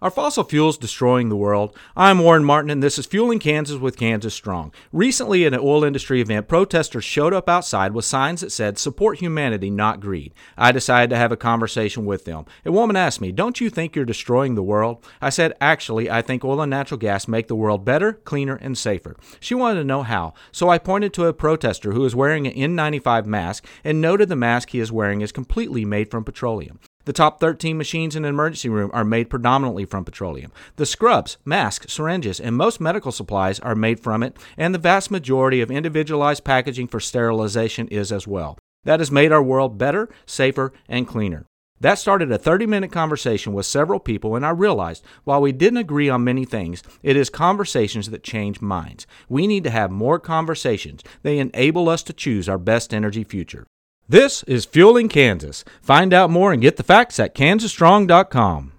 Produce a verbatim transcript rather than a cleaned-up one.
Are fossil fuels destroying the world? I'm Warren Martin, and this is Fueling Kansas with Kansas Strong. Recently, at an oil industry event, protesters showed up outside with signs that said, "Support humanity, not greed." I decided to have a conversation with them. A woman asked me, "Don't you think you're destroying the world?" I said, "Actually, I think oil and natural gas make the world better, cleaner, and safer." She wanted to know how, so I pointed to a protester who is wearing an N ninety-five mask and noted the mask he is wearing is completely made from petroleum. The top thirteen machines in an emergency room are made predominantly from petroleum. The scrubs, masks, syringes, and most medical supplies are made from it, and the vast majority of individualized packaging for sterilization is as well. That has made our world better, safer, and cleaner. That started a thirty-minute conversation with several people, and I realized, while we didn't agree on many things, it is conversations that change minds. We need to have more conversations. They enable us to choose our best energy future. This is Fueling Kansas. Find out more and get the facts at kansas strong dot com.